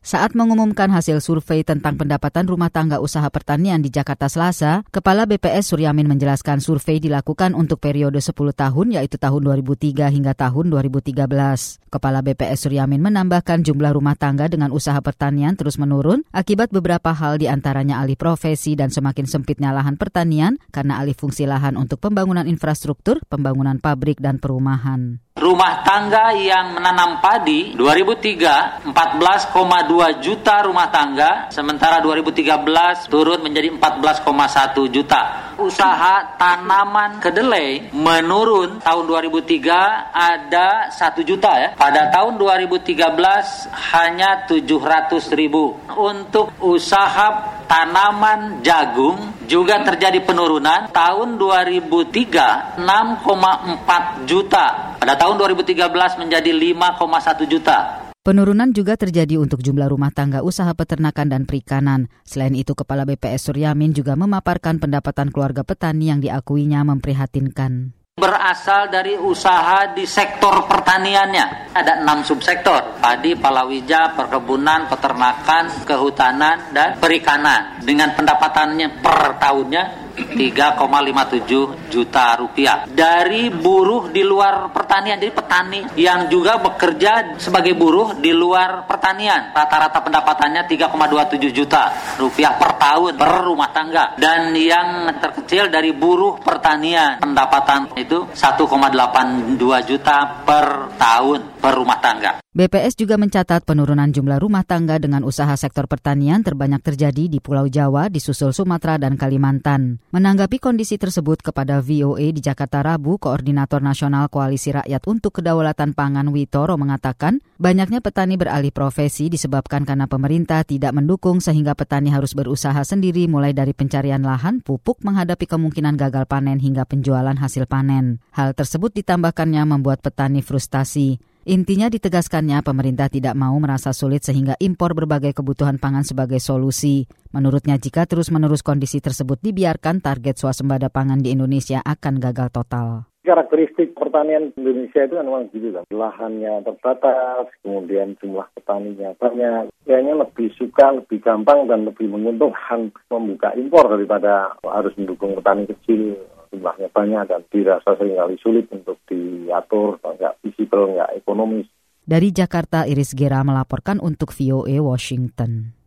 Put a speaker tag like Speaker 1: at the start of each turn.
Speaker 1: Saat mengumumkan hasil survei tentang pendapatan rumah tangga usaha pertanian di Jakarta Selasa, Kepala BPS Suryamin menjelaskan survei dilakukan untuk periode 10 tahun yaitu tahun 2003 hingga tahun 2013. Kepala BPS Suryamin menambahkan jumlah rumah tangga dengan usaha pertanian terus menurun akibat beberapa hal di antaranya alih profesi dan semakin sempitnya lahan pertanian karena alih fungsi lahan untuk pembangunan infrastruktur, pembangunan pabrik dan perumahan.
Speaker 2: Rumah tangga yang menanam padi 2003 14,2 juta rumah tangga, sementara 2013 turun menjadi 14,1 juta. Usaha tanaman kedelai menurun tahun 2003 ada 1 juta ya. Pada tahun 2013 hanya 700 ribu. Untuk usaha tanaman jagung juga terjadi penurunan. Tahun 2003 6,4 juta. Pada tahun 2013 menjadi 5,1 juta.
Speaker 1: Penurunan juga terjadi untuk jumlah rumah tangga usaha peternakan dan perikanan. Selain itu, Kepala BPS Suryamin juga memaparkan pendapatan keluarga petani yang diakuinya memprihatinkan.
Speaker 2: Berasal dari usaha di sektor pertaniannya. Ada 6 subsektor, padi, palawija, perkebunan, peternakan, kehutanan, dan perikanan. Dengan pendapatannya per tahunnya 3,57 juta rupiah. Dari buruh di luar pertanian, jadi petani yang juga bekerja sebagai buruh di luar pertanian. Rata-rata pendapatannya 3,27 juta rupiah per tahun per rumah tangga. Dan yang terkecil dari buruh pertanian, pendapatan itu 1,82 juta per tahun per rumah tangga.
Speaker 1: BPS juga mencatat penurunan jumlah rumah tangga dengan usaha sektor pertanian terbanyak terjadi di Pulau Jawa, disusul Sumatera dan Kalimantan. Menanggapi kondisi tersebut kepada VOA di Jakarta Rabu, Koordinator Nasional Koalisi Rakyat untuk Kedaulatan Pangan Witoro mengatakan, banyaknya petani beralih profesi disebabkan karena pemerintah tidak mendukung sehingga petani harus berusaha sendiri mulai dari pencarian lahan, pupuk, menghadapi kemungkinan gagal panen hingga penjualan hasil panen. Hal tersebut ditambahkannya membuat petani frustasi. Intinya ditegaskannya pemerintah tidak mau merasa sulit sehingga impor berbagai kebutuhan pangan sebagai solusi. Menurutnya jika terus-menerus kondisi tersebut dibiarkan, target swasembada pangan di Indonesia akan gagal total.
Speaker 3: Karakteristik pertanian Indonesia itu kan memang gitu kan. Lahannya terbatas, kemudian jumlah petaninya banyak. Kayaknya lebih suka, lebih gampang dan lebih menguntungkan membuka impor daripada harus mendukung petani kecil. Jumlahnya banyak dan dirasa seringkali sulit untuk diatur, nggak visible, nggak ekonomis.
Speaker 1: Dari Jakarta, Iris Gera melaporkan untuk VOA Washington.